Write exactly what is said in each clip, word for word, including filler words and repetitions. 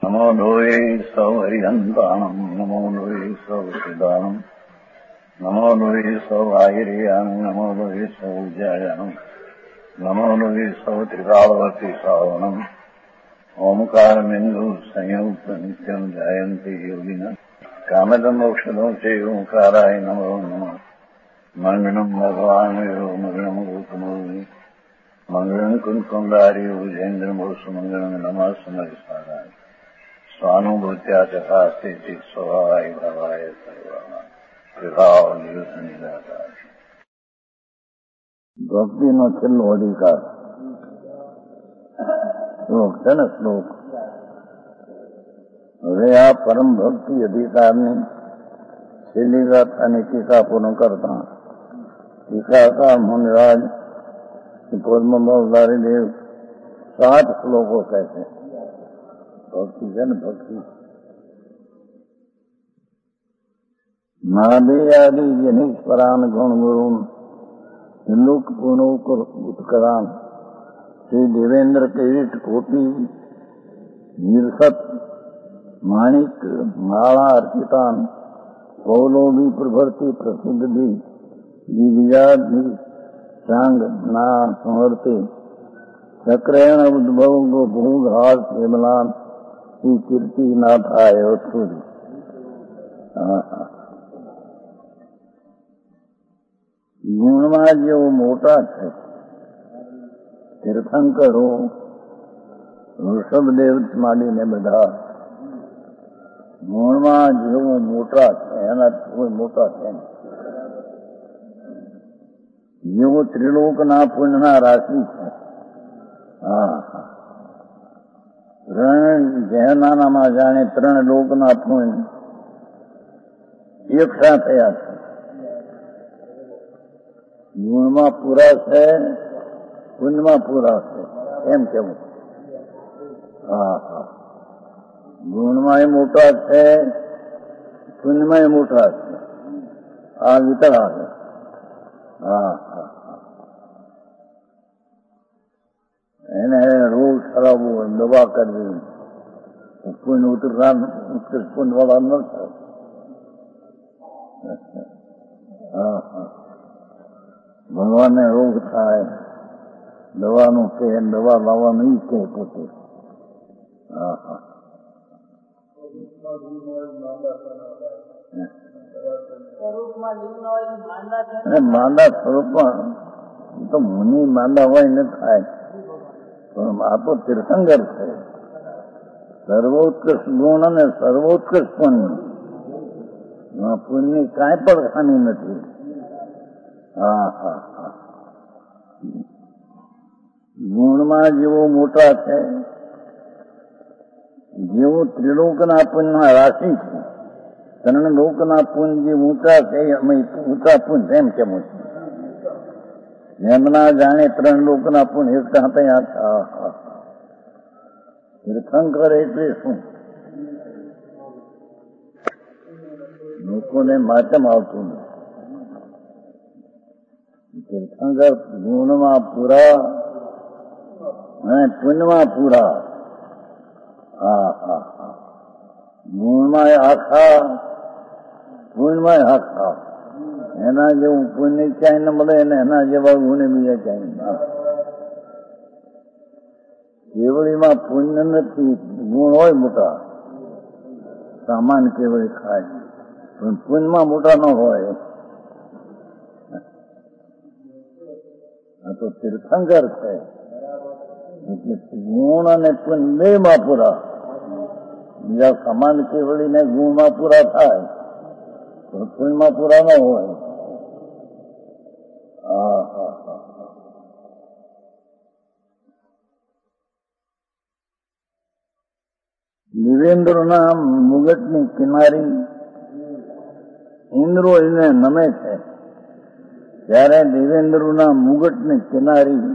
नमो लोये सौहरिहन्ताणम् नमो लोये सौसिदानम् नमो लोये सौभागिर्यानम् नमो लोये सौज्यायानम् नमो लोये सौत्रिकालवती सावनम् ओंकारमिन्दु संयुक्त नित्यम् जायन्ति योगिनः कामदम् औषधम् च ओंकाराय नमो नमः मंगलम् भगवान् यो मंगलम् गौतमोऽमि मंगलम् कुन्कुण्डारि भुजेन्द्रमोसु मंगलम् नमः समरिसाराय स्वानुभूत्या चकास्ते स्वभावाय भावाय सर्वाणां विभाव निदातार ભક્તિનો છેલ્લો અધિકાર શ્લોક છે ને શ્લોક. હવે આ પરમ ભક્તિ અધિકારની છેલ્લી ગાથાની ટીકા પૂર્ણ કરતા ટીકાકાર મુનિરાજ પદ્મમલધારી દેવ સાત શ્લોકો કહે છે. ભક્તિ છે ને ભક્તિ મહાદેયાદિ જનીશ્વરાન ગુણ ગુરુન લોક પુનોક ઉત્કરાન શ્રી દેવેન્દ્ર કિરીટ કોટી નિર્સત માણિક માળા અર્પિતાન પૌલોભી પ્રભર્તિ પ્રસિદ્ધિ દિવ્યાદિ સાંગ ના સમર્થે ચક્રેણ ઉદ્ભવ ભૂઘાસ વિમલાન શ્રી કીર્તિનાથાય વસ્તુરી. ગુણમાં જેવો મોટા છે તીર્થંકરો ઋષભદેવ માંડીને બધા ગુણમાં જેવો મોટા છે એના કોઈ મોટા છે જેવો ત્રિલોકના પુણ્યના રાશિ છે. હા ત્રણ જહેનાનામાં જાણે ત્રણ લોકના પુણ્ય એકઠા થયા છે. ગુણમાં પૂરા છે પુણ્યમાં પૂરા છે એમ કેવું. હા હા ગુણમાં એ મોટા છે પુણ્યમાં એ મોટા છે. આ વિતળા છે. હા હા એને રોગ ખરાબો દવા કરવી પુણ્ય ઉતરનાર ઉત્કૃષ્ટ પુણ્ય વાળા ન થાય. હા હા ભગવાનને રોગ થાય દવાનું કે દવા લાવવાનું ઈ કે પોતે. હા હા માંદા સ્વરૂપમાં તો મુનિ માંદા હોય ને થાય પણ આ તો તીર્થંકર છે. સર્વોત્કૃષ્ટ ગુણ અને સર્વોત્કૃષ્ટ પુણ્ય પુણ્ય કાંઈ પણ હાનિ નથી. હા હા હા ગુણમાં જેવો મોટા છે જેવો ત્રિલોકના પુણ્યમાં રાશિ છે. ત્રણ લોકના પુણ્ય જે ઊંચા છે અમે ઊંચા પુણ્ય એમ કેમ એમના જાણે ત્રણ લોકના પુણ્ય એકઠા થયા. તીર્થંકર એટલે શું? લોકોને માચમ આવતું નથી. તીર્થંકર ગુણમાં પૂરા અને પુણ્યમાં પૂરા. હા હા હા ગુણમાં આખા પુણ્યમાં આખા. એના જેવું પુણ્ય ક્યાંય ન મળે ને એના જેવા ગુણ બીજા ક્યાંય. કેવળીમાં પુણ્ય નથી ગુણ હોય મોટા સામાન કેવળી ખાય પણ પુણ્યમાં મોટા ન હોય. આ તો તીર્થંકર છે એટલે ગુણ અને પુણ્ય બે માં પૂરા. બીજા સમાન કેવળીને ગુણમાં પૂરા થાય તો પુણ્યમાં પૂરા ન હોય. હા હા હા દિવેન્દ્રના મુગટની કિનારી ઇન્દ્રો એને નમે છે. ત્યારે દેવેન્દ્રના મુગટની કિનારી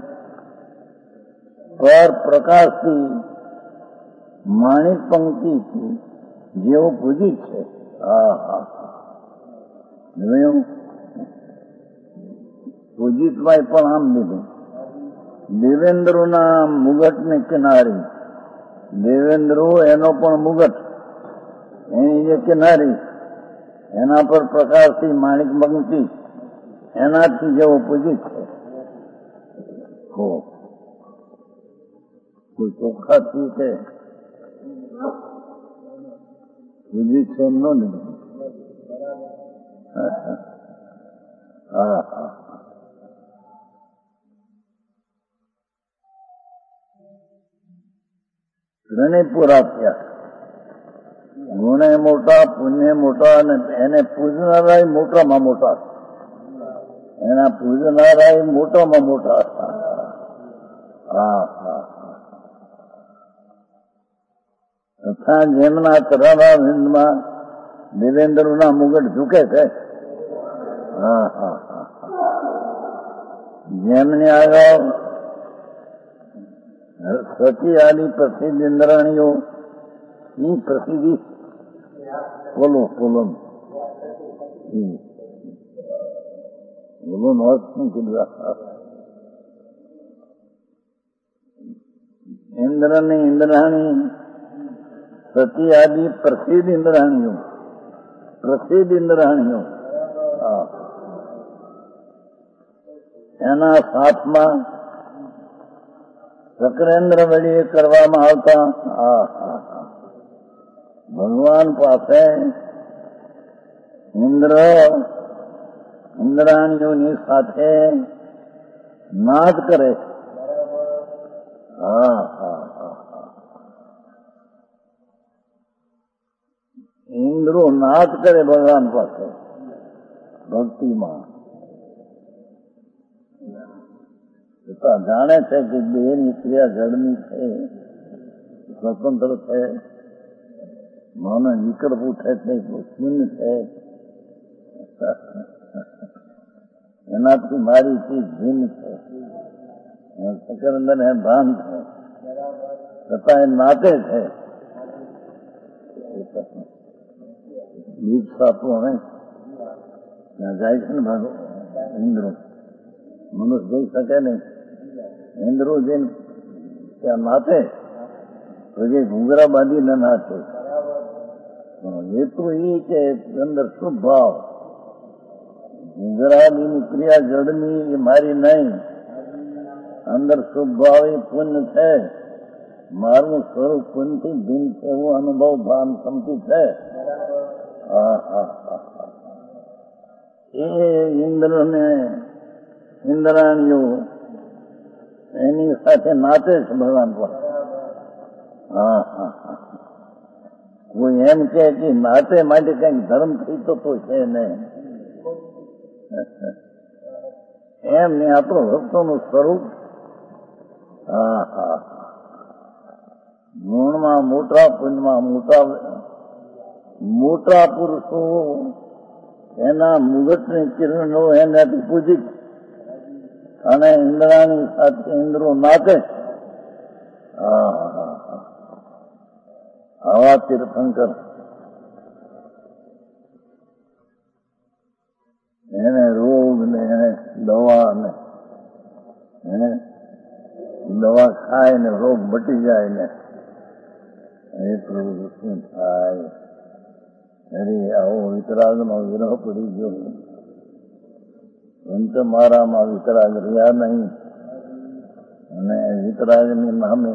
પર પ્રકાશથી માણિક પંક્તિથી જેવો પૂજિત છે. હા હા જોયું પૂજિતભાઈ પણ આમ લીધું. દેવેન્દ્રના મુગટની કિનારી દેવેન્દ્રો એનો પણ મુગટ, એની જે કિનારી, એના પર પ્રકાશથી માણિક મંકી, એનાથી જેવો પૂજિત છે. હો કોઈ ચોખ્ખાથી છે પૂજિત છે એમ ન લીધું. હા હા ત્રણેય પૂરા થયા. ગુણે મોટા, પુણ્ય મોટા, અને એને પૂજનારા મોટામાં મોટા, એના પૂજનારા મોટામાં મોટા. હા હા તથા જેમના કરારા વિંદમાં દેવેન્દ્રના મુગટ ઝૂકે છે. હા હા હા જેમની આગળ સચી આદિ પ્રસિદ્ધ ઇન્દ્રાણીઓ, ઈ પ્રસિદ્ધિ બોલો બોલો બોલો નો શું કીધું. ઇન્દ્રની ઇન્દ્રાણી, સતી આદિ પ્રસિદ્ધ ઇન્દ્રાણીઓ, પ્રસિદ્ધ ઇન્દ્રાણીઓ, હા એના સાથમાં ચક્રેન્દ્ર વળી કરવામાં આવતા. હા હા હા ભગવાન પાસે ઇન્દ્ર ઇન્દ્રાણીઓની સાથે નાદ કરે. હા હા હા ઇન્દ્રો નાદ કરે ભગવાન પાસે ભક્તિમાં. જાણે છે કે દેહની ક્રિયા જળની છે, સ્વતંત્ર છે, મન વિકલ્પ ઉઠે છે, શૂન્ય છે, એનાથી મારી ચીજ ભિન્ન છે. સકરંદર ભાન છે, છતાં એ નાતે છે. ગીત સાપો ને ત્યાં જાય છે ને ભાગો ઇન્દ્રો, મનુષ્ય જઈ શકે નહીં. ઇન્દ્રો જઈને ત્યાં નાચે તો જે ઘૂંઘરા બાંધીને નાચે. હેતુ એ કે અંદર શુભ ભાવ, ઘૂંઘરાની ક્રિયા જડની એ મારી નહીં, અંદર શુભ ભાવ એ પુણ્ય છે. મારું સ્વરૂપ પુણ્યથી ભિન્ન છે એવું અનુભવ ભાન સમજી છે. હા હા હા એ ઇન્દ્રને ઇન્દ્રાણીઓ એની સાથે નાચે છે ભગવાન પર. હા હા હા કોઈ એમ કે નાચે માટે કઈક ધર્મ થઈ તો છે ને, એમ ને આપણું ભક્તોનું સ્વરૂપ. હા હા ગુણમાં મોટા, પુણ્યમાં મોટા, મોટા પુરુષો એના મુગટની કિરણો એનાથી પૂજિત, અને ઇન્દ્રાની સાથે ઇન્દ્રો નાચે. હા હા હા આવા તીર્થંકર એને રોગ ને એને દવા ને એને દવા ખાય ને રોગ મટી જાય ને એ પ્રભુ શું થાય. અરે આવો વિતરાગ નો વિરહ પડી ગયો. અંત મારામાં વિતરાગ રહ્યા નહીં, અને વિતરાગની નામે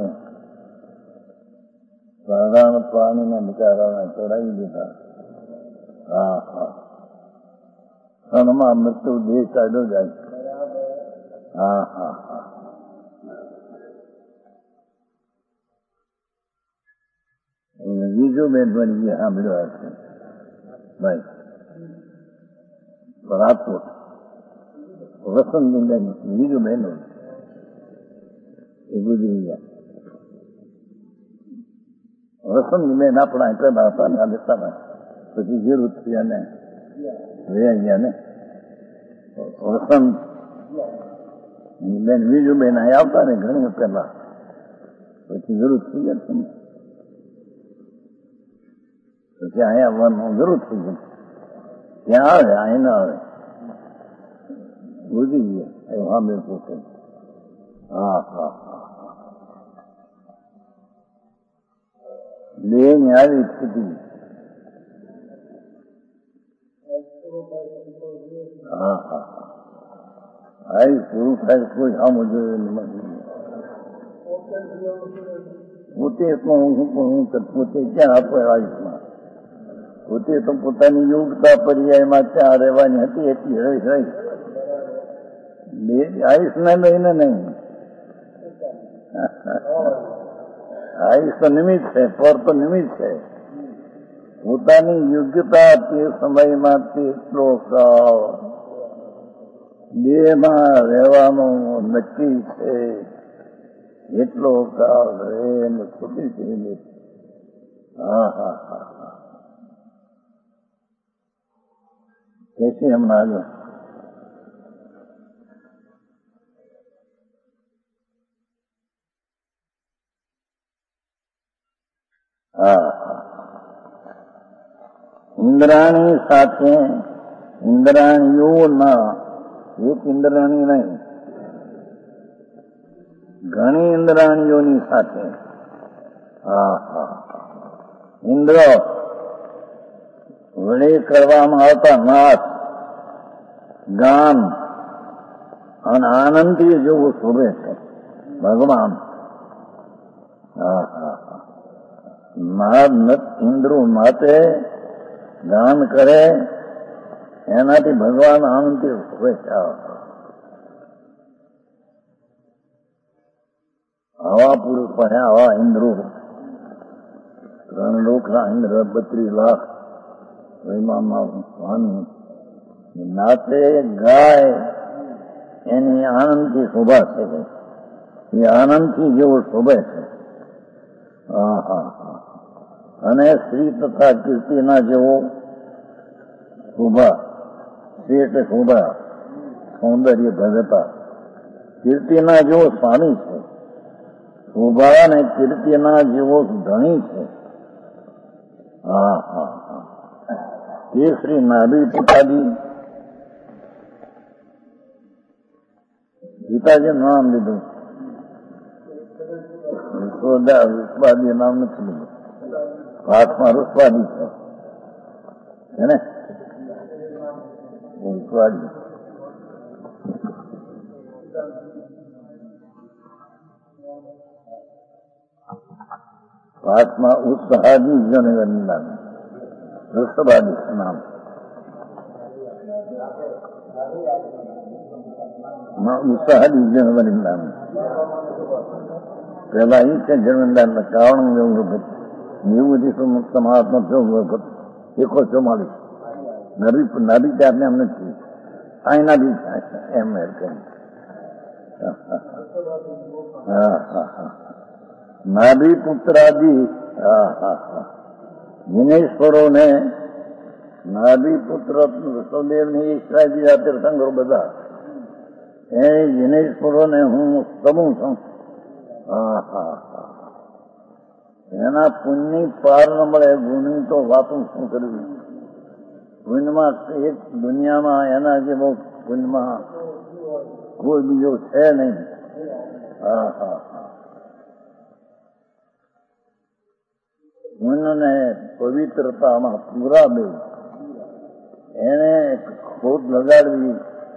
સાધારણ પ્રાણીને બિચારાને ચડાવી દીધા. હા હા ક્ષણમાં મૃત્યુ દેહ કાઢ્યો જાય. હા હા હા બીજું બેન બની સાંભળ્યો છે ભાઈ રાજકોટ વસંતબેન બીજું બહેનો એ ગુજરી ગયા. વસંતબેન આપણા પેલા હતા ને દેતા, પછી વિરુદ્ધ થયા ને રહ્યા ગયા ને. વસંત બેન બીજું બેન અહીં આવતા ને ઘણી પેલા, પછી વિરુદ્ધ થઈ ગયા ને, પછી અહીંયા આવવાનું વિરુદ્ધ થઈ ગયું. ત્યાં આવે અહીં ના આવે, ગુજરી ગયા. એવું હા મેં પૂછે. હા હા હા દેહની આવી સ્થિતિ. હા હા આવી પૂરું થાય કોઈ સામું જોયું નથી. પોતે હું પોતે ક્યાં આપો આયુષમાં? પોતે તો પોતાની યોગ્યતા પર્યાયમાં ત્યાં રહેવાની હતી એટલી રહી રહી. આયુષ ને લઈને નહીં. આયુષ તો નિમિત્ત છે, પર તો નિમિત્ત છે. પોતાની યોગ્યતા તે સમયમાં તેટલો કાળ દેહમાં રહેવાનું નક્કી છે. એટલો કાળ રહે ને છૂટી થઈ. હા હા હા હા कैसे हम आगे હા ઇન્દ્રાણી સાથે ઇન્દ્રાણીઓના એક ઇન્દ્રાણી નહીં, ઘણી ઇન્દ્રાણીઓની સાથે. હા હા ઇન્દ્ર વડે કરવામાં આવતા નાશ, ગાન અને આનંદથી જેવું શોભે છે ભગવાન. હા હા ઇન્દ્રો માટે ગાન કરે એનાથી ભગવાન આનંદથી શોભે છે. આવા પુરુષ પાસે આવા ઇન્દ્રો, ત્રણ લોકના ઇન્દ્ર બત્રીસ લાખ સ્વામી નાચે ગાય એની આનંદથી શોભા છે. એ આનંદથી જેવો શોભે છે. હા હા હા અને શ્રી તથા કીર્તિના જેવો શોભા. શ્રી એટલે શોભા, સૌંદર્ય, ભવ્યતા. કીર્તિના જેવો સ્વામી છે. શોભા અને કીર્તિના જેવો ધણી છે. હા હા હા તે શ્રી નાભી પિતાજી પિતાજી નામ લીધું. ઋષવાદી નામ નથી લીધું. હાથમાં ઋષવાદી છે ને ઋષવાદી. હાથમાં ઉત્સાહાદી જનગણની નામ ઋષવાદી નામ. ઉત્સાહાદી જન્મની નામ પેલા એ છે. જન્મદાન કારણ નેવું દિવસો મહાત્મા થયો એકો ચોમાલીસ નબી નબી ત્યારને એમ નથી. આઈના બી એમ હા હા હા નાભી પુત્રાદી. હા હા હા જીનેશ્વરોને નાભી પુત્ર વસુદેવની ઈશ્વરજી તીર્થંકરો બધા એ જીનેશ્વરોને હું સમૂહ છું. હા હા હા એના પુણ્યની પાર ન મળે. ગુણની તો વાતો શું કરવી. પુણ્યમાં એક દુનિયામાં એના જેવો પુણ્યમાં કોઈ બીજો છે નહીં. હા હા હા પુણ્ય ને પવિત્રતામાં પૂરા બે. એને ખોટ લગાડવી,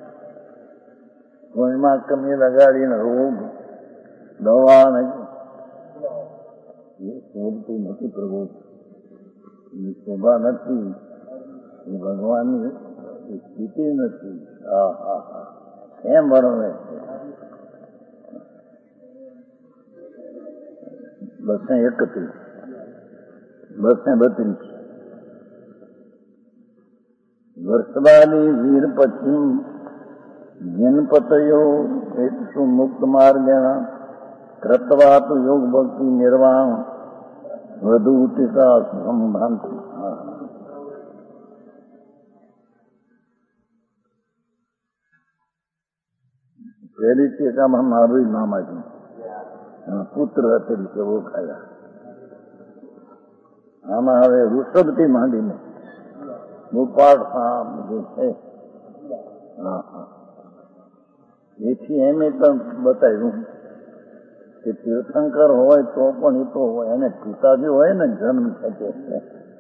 કોઈમાં કમી લગાડીને રોગ દવા નહીં એ શોભતું નથી. પ્રભુ એ શોભા નથી. એ ભગવાનની સ્થિતિ નથી. હા હા હા એમ બરોબર છે. બસો એકત્રીસ બસો બત્રીસ વર્ષવાદી વીર પશ્ચિમ જનપતયો હેતુ મુક્ત માર્ગેણ કૃતવા તો યોગ ભક્તિ નિર્વાણ વધુ ટીકા સંભાંતિ. પહેલી ટીકામાં મારું નામ આવ્યું. પુત્ર તરીકે ઓળખાયા. આમાં હવે ઋષભથી માંડીને ગોપાળ જે છે એથી એમ પણ બતાવ્યું કે તીર્થંકર હોય તો પણ એ તો એને પિતાજી હોય ને જન્મ ખેંચે છે,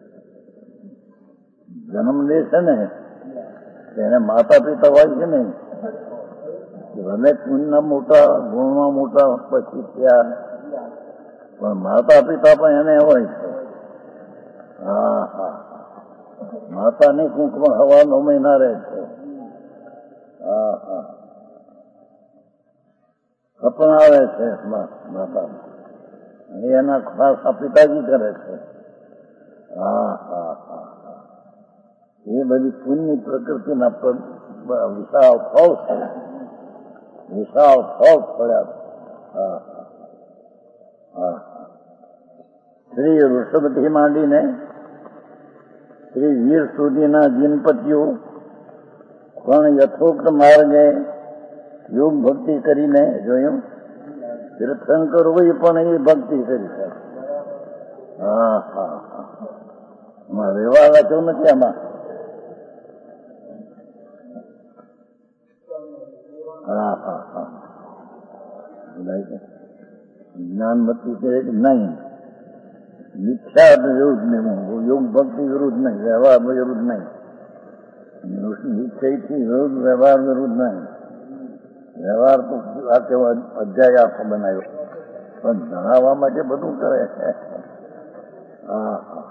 જન્મ લે છે ને એને માતા પિતા હોય છે ને, ભલે પુણ્યના મોટા ગુણમાં મોટા પછી ત્યાં પણ માતા પિતા પણ એને હોય છે. હા હા માતાની કુંકમાં હવાનો મહિના રહે છે. હા હા અપનાવે છે માતા એના ખાસ પિતાજી કરે છે. હા હા હા એ બધી પુણ્ય પ્રકૃતિના વિશાળ ફળ છે, વિશાળ ફળ પડ્યા. હા હા શ્રી ઋષભથી માંડીને શ્રી વીર સુધીના જીનપતિઓ પણ યથોક્ત માર્ગે યોગ ભક્તિ કરીને જોયું. તીર્થંકર હોય પણ એ ભક્તિ કરી છે. હા હા હા એમાં વ્યવહાર વાંચ્યો નથી. આમાં હા હા હા જ્ઞાનમતી છે કે નહીં, મિથ્યા વિરુદ્ધ નહીં, યોગ ભક્તિ વિરુદ્ધ નહીં, વ્યવહાર વિરુદ્ધ નહીં, નિશ્ચયથી વિરુદ્ધ વ્યવહાર વિરુદ્ધ નહીં. વ્યવહાર તો આ કેવો અધ્યાય આખો બનાવ્યો પણ જણાવવા માટે બધું કરે છે. હા હા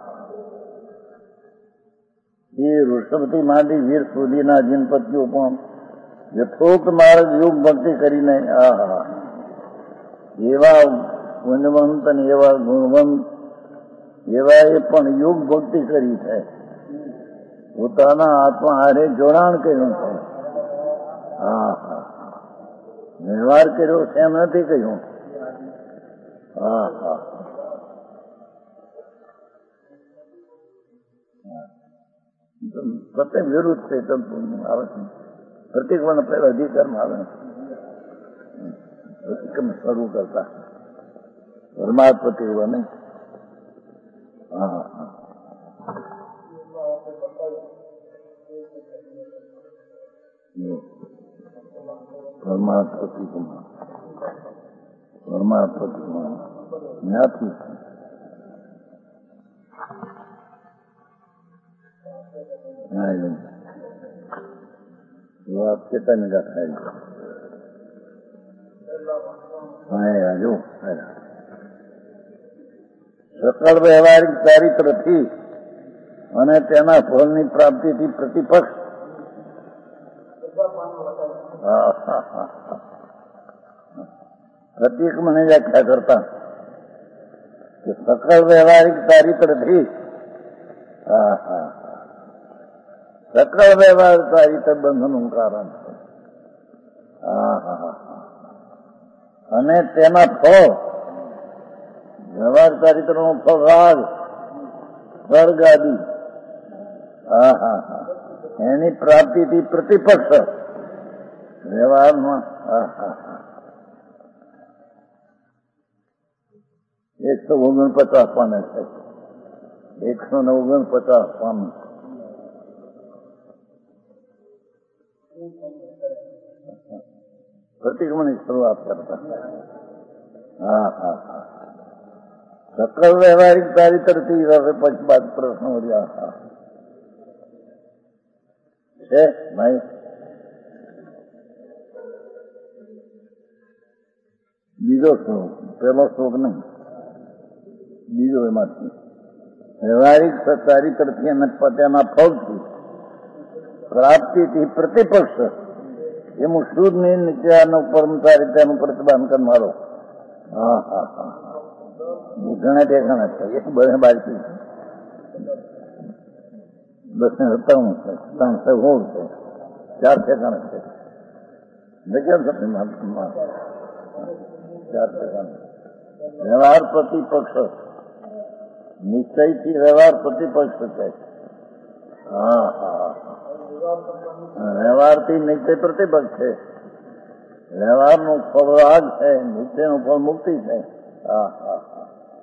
એ ઋષભથી માંડી વીર સુધીના જીનપતિઓ પણ યથોક્ત માર્ગ યોગ ભક્તિ કરીને આ હા એવા પુણ્યવંત અને એવા ગુણવંત એવા એ પણ યોગ ભક્તિ કરી છે. પોતાના આત્મા હારે જોડાણ કર્યું છે. હા હા વ્યવહાર કર્યો છે એમ નથી કહ્યું. હા હા પ્રત્યેક વિરુદ્ધ છે. આવે છે પ્રતિક્રમણ પહેલા અધિકારમાં આવે પ્રતિક્રમણ શરૂ કરતા પરમાર્થ પ્રતિક્રમણ નહીં. હા હા પરમાર્થ પ્રતિક્રમણ પરમાર્થ પ્રતિક્રમણ જ્ઞાથી વાત ચેતન થાય. હા જો સકળ વ્યવહારિક ચારિત્રથી અને તેના ફળની પ્રાપ્તિથી પ્રતિપક્ષ. પ્રત્યેક મને વ્યાખ્યા કરતા કે સકળ વ્યવહારિક ચારિત્રથી હા હા સકળ વ્યવહાર ચારિત્ર બંધનનું કારણ છે. હા હા અને તેના ફળ વ્યવહાર ચારિત્રનો ફળ રાગ સ્વર્ગ આદિ. હા હા હા એની પ્રાપ્તિથી પ્રતિપક્ષ વ્યવહારમાં. હા હા હા એકસો ઓગણપચાસ પામે છે. એકસો ને ઓગણપચાસ પામે પ્રતિક્રમણની શરૂઆત કરતા. હા હા હા સકળ વ્યવહારિક ચારિત્રથી પછી બાદ પ્રશ્ન રહ્યા. હા છે ભાઈ બીજો શ્લોક, પેલો શ્લોક નહીં, બીજો એમાંથી વ્યવહારિક ચારિત્રથી અને તેના ફળથી પ્રાપ્તિથી પ્રતિપક્ષ એનું શુદ્ધ નિત્યાનું પરમચારિત્યનું પ્રતિપાદન કરનારો. હા હા હા ઘણા ઠેકાણા છે. એક બે બાકી બસ ને સત્તાવન છે, ત્રણસો સોળ છે, ચાર ઠેકાણા છે. ચાર ઠેકાણા વ્યવહાર પ્રતિપક્ષ નિશ્ચયથી વ્યવહાર પ્રતિપક્ષ છે. હા હા વ્યવહારથી નિશ્ચય પ્રતિપક્ષ છે. વ્યવહારનું ફળ રાગ છે, નિશ્ચયનું ફળ મુક્તિ છે. હા હા હા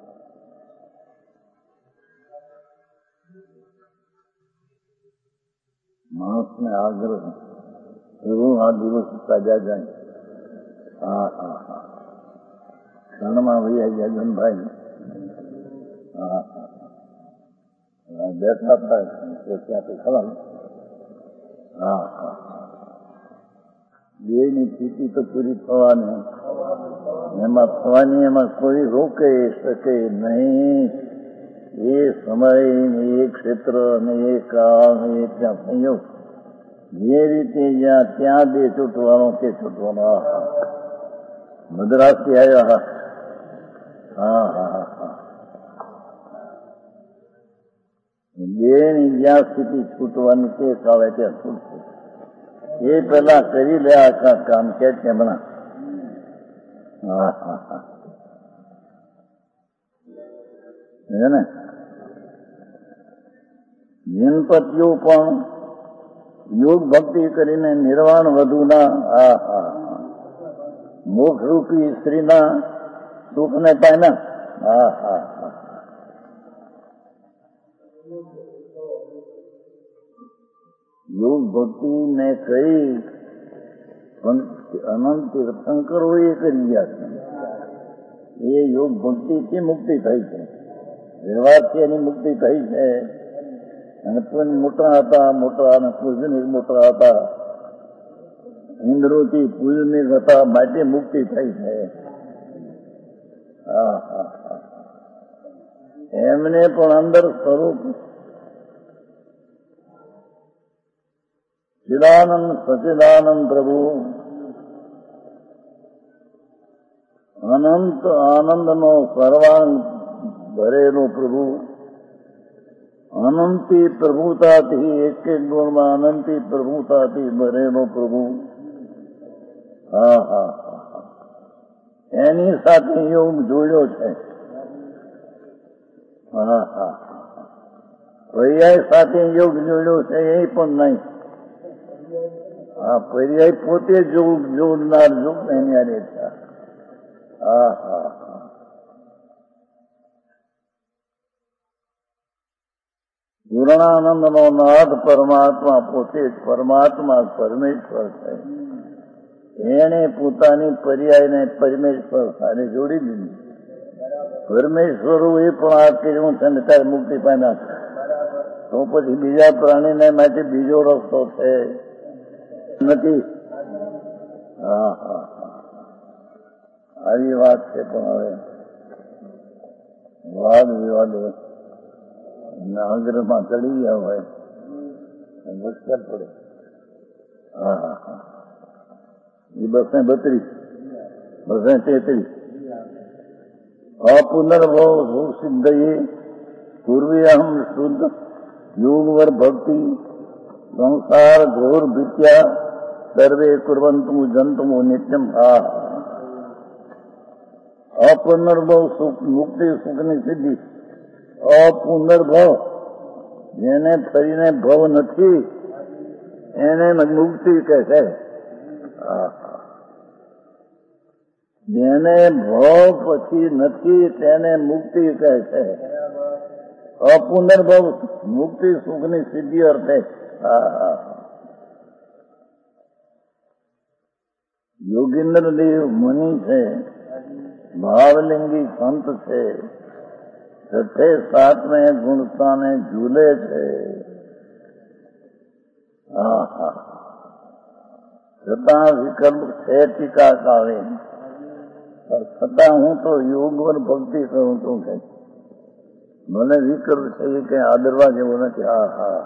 માણસને આગ્રહ એવું આ દિવસ તાજા જાય. હા હા હા ક્ષણમાં વૈયા ગયા જનભાઈ. હા બેઠા હતા ત્યાંથી ખરા. હા હા બે ની સ્થિતિ તો પૂરી થવાની, એમાં થવાની, એમાં કોઈ રોકે શકે નહીં. એ સમય ને એ ક્ષેત્ર ને એ કાળ ને એ ત્યાં સંયોગ, જે રીતે જ્યાં ત્યાં બે છૂટવાનો તે છૂટવાનો. મદ્રાસથી આવ્યા. હા હા હા હા બે ની જ્યાં સ્થિતિ છૂટવાની તે કાળે ત્યાં છૂટશે. એ પેલા કરી લે આખા કામ કે કેમના. હા હા હા ને જીનપતિઓ પણ યોગ ભક્તિ કરીને નિર્વાણ વધુના હા હા મોક્ષરૂપી સ્ત્રીના સુખને પામ્યા. હા હા હા યોગ ભક્તિ ને કઈ અનંત તીર્થંકરો એ કરી ગયા છે. એ યોગ ભક્તિથી મુક્તિ થઈ છે, વ્યવહારથી એની મુક્તિ થઈ છે. અને પૂન મોટા હતા, મોટા અને પૂજનિક મોટા હતા, ઇન્દ્રોથી પૂજનિક હતા, માટે મુક્તિ થઈ છે. હા હા હા એમને પણ અંદર સ્વરૂપ ચિદાનંદ સચિદાનંદ પ્રભુ અનંત આનંદનો સર્વાંગ ભરેલો પ્રભુ, અનંતી પ્રભુતાથી એક એક ગુણમાં અનંતી પ્રભુતાથી ભરેલો પ્રભુ. હા હા હા એની સાથે યોગ જોડ્યો છે. હા હા પર્યાય સાથે યોગ જોડ્યો છે એ પણ નહીં. હા પર્યાય પોતે જોગ જોડનાર જોગ એની આરે છે. હા હા હા પૂર્ણાનંદ નો નાથ પરમાત્મા પોતે જ પરમાત્મા પરમેશ્વર છે. એને પોતાની પર્યાયને પરમેશ્વર સાથે જોડી દીધી. પરમેશ્વરો એ પણ આ કર્યું છે ને ત્યારે મુક્તિ પામ્યા છે. તો પછી બીજા પ્રાણીને માટે બીજો રસ્તો છે નથી. હા હા આવી વાત છે. પણ હવે વાદ વિવાદ આગ્રહમાં ચડી ગયા હોય મુશ્કેલ પડે. હા હા હા એ બસો બત્રીસ બસો તેત્રીસ અપુનર્ભવ સિદ્ધયે પૂર્વીયહમ શુદ્ધ યોગવર ભક્તિ સંસાર ઘોર ભીત્યા સર્વે કુર્વંતુ જંતુમો નિત્યમ. હા અપુનર્ભવ સુખ મુક્તિ સુખની સિદ્ધિ. અપુનર્ભવ જેને ફરીને ભવ નથી એને મુક્તિ કહે છે. જેને ભવ પછી નથી તેને મુક્તિ કહે છે. અપુનર્ભવ મુક્તિ સુખની સિદ્ધિ અર્થે. યોગીન્દ્ર દેવ મુનિ છે, ભાવલિંગી સંત છે, છઠ્ઠે સાતમે ગુણતાને ઝૂલે છે. હા હા છતાં વિકલ્પ છે ટીકા કાવે. છતાં હું તો યોગવર ભક્તિ કરું છું કે મને વિકલ્પ છે એ કઈ આદરવા જેવું નથી. હા હા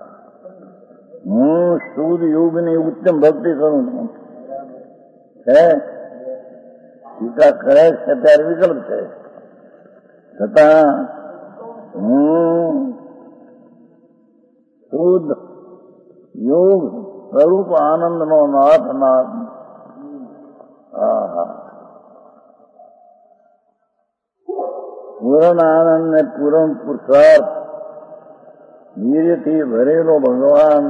હું શુદ્ધ યોગની ઉત્તમ ભક્તિ કરું છું. છે ટીકા કરે છે ત્યારે વિકલ્પ છે. છતાં હું શુદ્ધ યોગ સ્વરૂપ આનંદ નો નાથ નાથ. હા હા પૂર્ણ આનંદ ને પૂર્ણ પુરુષાર્થ વીર્યથી ભરેલો ભગવાન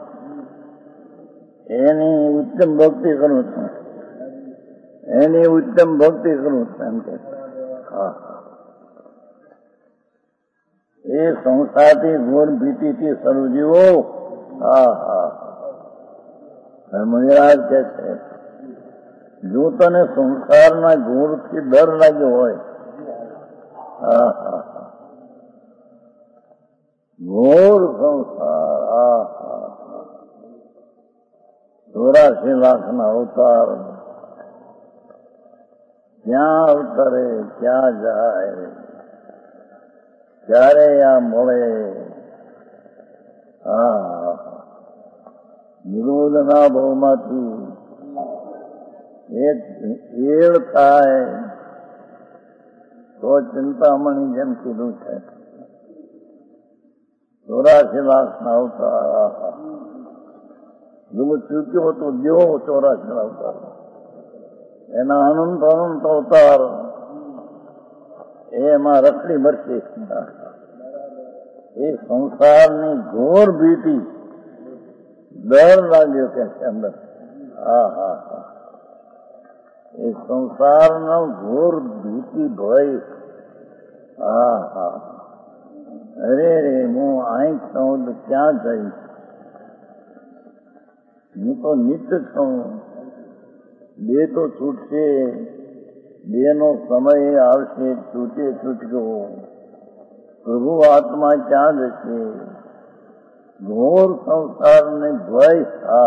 એની ઉત્તમ ભક્તિ કરું છું. એની ઉત્તમ ભક્તિ કરું છું એમ કે. હા એ સંસારથી ઘોર ભીતિથી સર્વજીવો. હા હા મહારાજ કે છે જો તને સંસારના ગુણથી ડર લાગ્યો હોય, હા હા હા, ઘોર સંસાર, હા હા હા, ચોરાશી લાખના અવતાર, ક્યાં અવતરે, ક્યાં જાય, ક્યારે આ મળે, હા, નિરોધના ભાવમાંથી એક એળ થાય તો ચિંતામણી જેમ કીધું છે, ચોરાશી લાખના અવતાર, જો ચૂક્યો તો જેવો ચોરાશી અવતાર, એના અનંત અનંત અવતાર, એમાં રખડી મરશે. એ સંસારની ઘોર ભીતિ, ડર લાગ્યો કે અંદર, હા હા હા, એ સંસારનો ઘોર ભીતિ ભય, હા હા, અરે રે હું અહીં છું તો ક્યાં જઈશ, હું તો નિત્ય છું, બે તો છૂટશે, બે નો સમય આવશે, છૂટે છૂટકો, પ્રભુ આત્મા ક્યાં જશે, ઘોર સંસારને ભય, હા,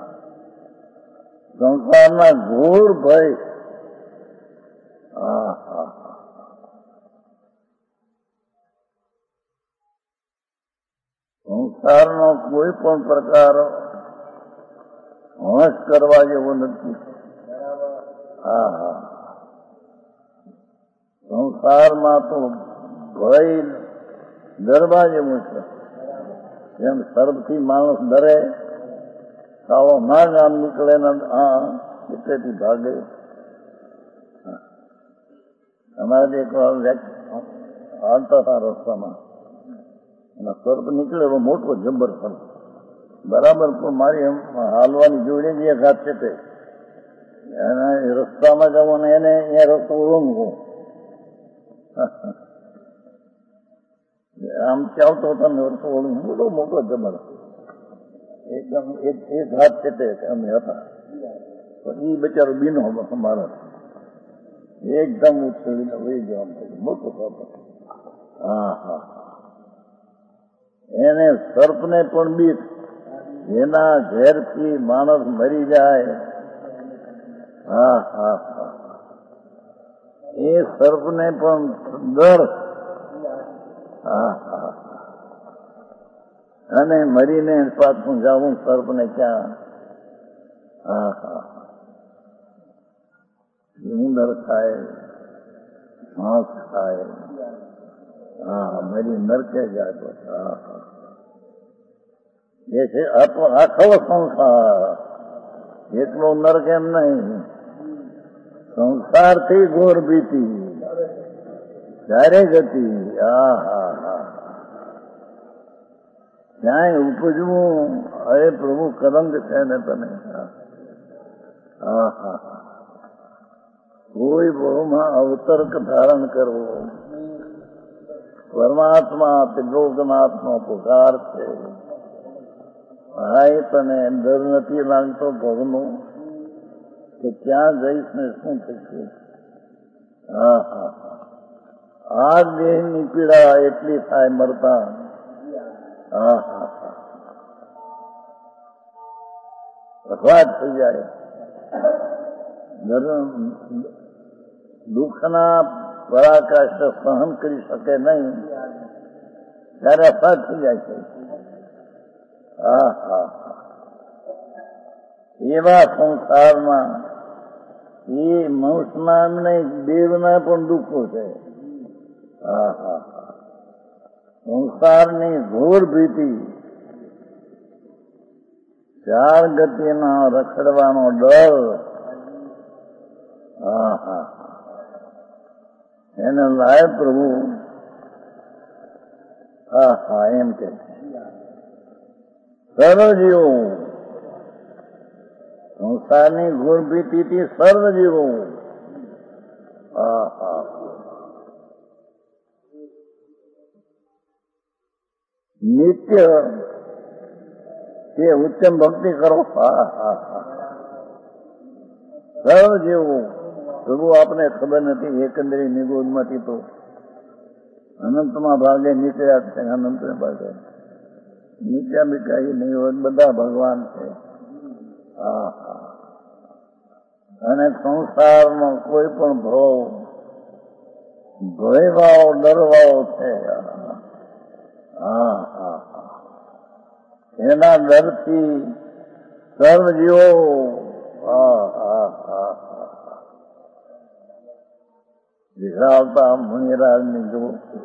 સંસારના ઘોર ભય, હા હા, સંસારનો કોઈ પણ પ્રકાર હંસ કરવા જેવો નથી, હા હા, સંસારમાં તો ભય ડરવા જેવું છે. જેમ સર્પથી માણસ ડરે, આવો ના ગામ નીકળે ને હા એટલેથી ભાગે. અમારે એક હાલતા હતા રસ્તામાં, અને સર્પ નીકળે મોટો જબ્બર સર્પ, બરાબર પણ મારી એમ હાલવાની જોડે જ એક હાથ છે તે એના રસ્તામાં જવું ને એને એ રસ્તો ઓળંગવો, આમ ચાલતો હતો ને રસ્તો ઓળંગ મોટો મોટો જબર, એકદમ એક એક હાથ છે તે અમે હતા, પણ એ બચારો બીનો મારો એકદમ ઉછળીને વહી જવા મોટો સર્પ, હા હા, એને સર્પને પણ બીક, એના ઝેરથી માણસ મરી જાય, હા હા હા, એ સર્પને પણ ડર, હા હા, અને મરીને પાછું જાવું સર્પને ક્યાં, હા હા, ઉંદર ખાય, માંસ ખાય, હા મરી નરકે જાય, હા હા, એ છે આખો સંસાર, એટલો નરક એમ નહીં, સંસારથી ઘોર ભીતિ, ત્યારે ગતિ, હા હા હા, ક્યાંય ઉપજવું, અરે પ્રભુ કરંગ છે ને તને, હા હા, કોઈ બહુમાં અવતર્ક ધારણ કરવો, પરમાત્મા ત્રિલોકનાથનો પુકાર છે, ભાઈ તને ડર નથી લાગતો ભગનો કે ક્યાં જઈશ ને શું થશે, હા હા, આ દેહની પીડા એટલી થાય મરતા, હા હા, અખવાટ થઈ જાય, દુઃખના પરાકાષ્ઠ સહન કરી શકે નહીં, ત્યારે અખવાટ થઈ જાય છે, હા હા, એવા સંસારમાં એ મનુષ્યના એમ નહીં દેવના પણ દુઃખો છે, હા હા, સંસારની ઘોર ભીતિ, ચાર ગતિના રખડવાનો ડર, હા હા, એને લાય પ્રભુ, હા હા એમ કે સર્વ જીવો, સંસારની ઘોર ભીતિથી સર્વ જીવો, હા હા, નિત્ય તે ઉત્તમ ભક્તિ કરો, હા હા હા, સર્વ જેવું પ્રભુ આપને ખબર નથી એકંદરી નિગોદમાંથી તો અનંતમાં ભાગે નીકળ્યા છે, અનંતને ભાગે નીકળ્યા મીઠા એ નહીં હોય, બધા ભગવાન છે. હા હા. અને સંસારમાં કોઈ પણ ભાવ ભયવાઓ ડરવાઓ છે. હા હા હા. એના ડરથી સર્વ જીવો હા હા હા હા વિરાવતા મુનિરાજની જો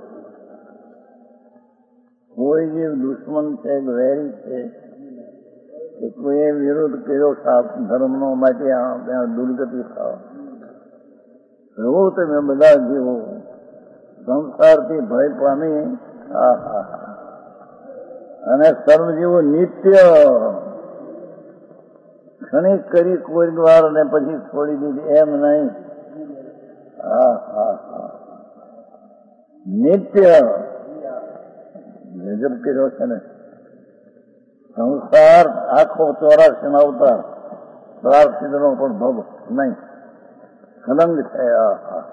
કોઈ જે દુશ્મન છે, વેરી છે, કે કોઈએ વિરોધ કર્યો સાપ ધર્મનો માટે ત્યાં દુર્ગતિ થાવ, એવો તમે બધા જીવો સંસારથી ભય પામી. હા હા હા. અને સર્વજીવો નિત્ય ક્ષણિક કરી કોઈ વાર ને પછી છોડી દીધી એમ નહીં. હા હા હા. નિત્ય ગજબ કર્યો છે ને સંસાર આખો ચોરાશી ના અવતાર પ્રાર્થિત નો પણ ભવ નહીં, કલંગ છે. હા હા.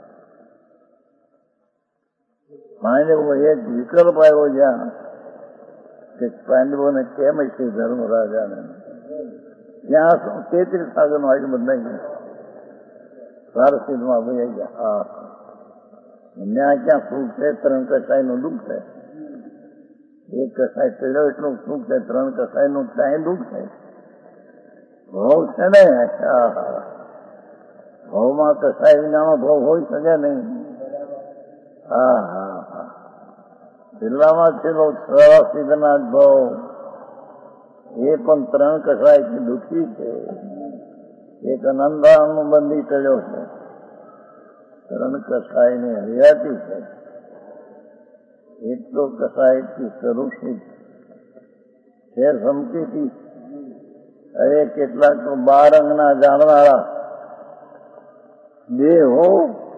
પાંડવો એક વિકલ્પ આવ્યો જ્યાં કે પાંડવોને કેમ છે ધર્મ રાજાને ત્યાં તેત્રીસ સાગર નું આગળ બદલાઈ ગયું, પારસીમાં ભાઈ ગયા. હા ત્યાં ક્યાં સુખ છે? ત્રણ કસાય નું દુઃખ છે. એક કસાય ચડ્યો એટલું સુખ છે, ત્રણ કસાય નું ત્યાં દુઃખ છે. ભાવ છે ને. ભાવમાં કસાય વિનાનો ભાવ હોઈ શકે નહીં. હા હા હા. છેલ્લામાં છેલ્લો સરાસીધના ભાવ એ પણ ત્રણ કસાયથી દુઃખી છે. એક નંદાનું બંધી ચડ્યો છે, ત્રણ કસાયની હરિયાતી છે. એટલો કસાયથી સરુષિત છે સમકીથી. અરે કેટલાક તો બાર અંગના જાણવાળા બે હો,